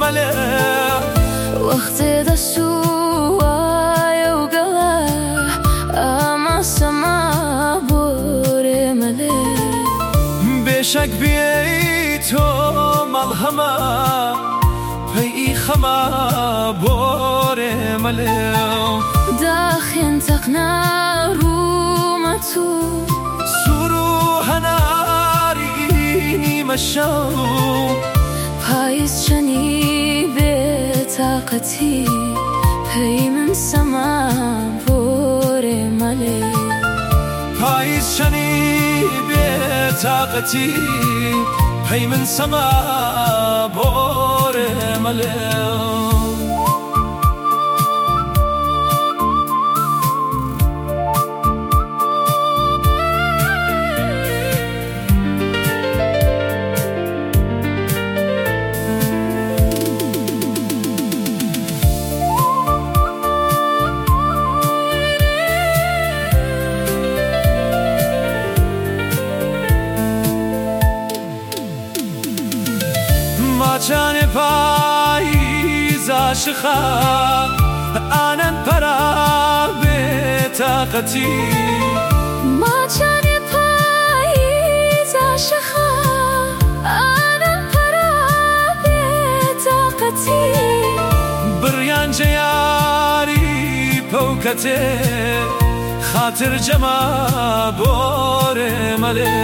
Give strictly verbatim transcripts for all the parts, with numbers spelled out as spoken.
ملێ وەختێ دەسووایە و گەڵە ئەمە سەما بۆرێ مەلێ بێشەک بێی تۆ مەڵهەمە پەیئی خەمە بۆرێ مەلێ داخێن تەقنا ڕوومە تو سوور و هەناری نیمە شەو پاییز چەنی بێتاقەتی پەی من سەما بۆرێ مەلێ پاییز چەنی بێتاقەتی پەی من سەما بۆرێ مەلێ ماچانێ پاییز عاشقە ئانەن پەرا بێتاقەتی ماچانێ پاییز عاشقە ئانەن پەرا بێتاقەتی بڕیان جەیاری پەوکەتێ خاتر جەما بۆرێ مەلێ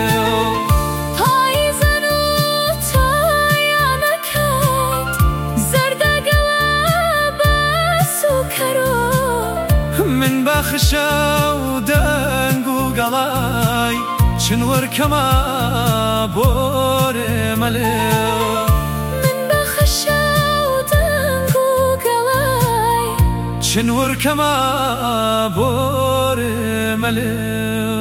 من بەخشە و دەنگ و گەڵای چن وەرکەمە بۆرێ مەلێ من بەخشە و دەنگ و گەڵای چن وەرکەمە بۆرێ مەلێ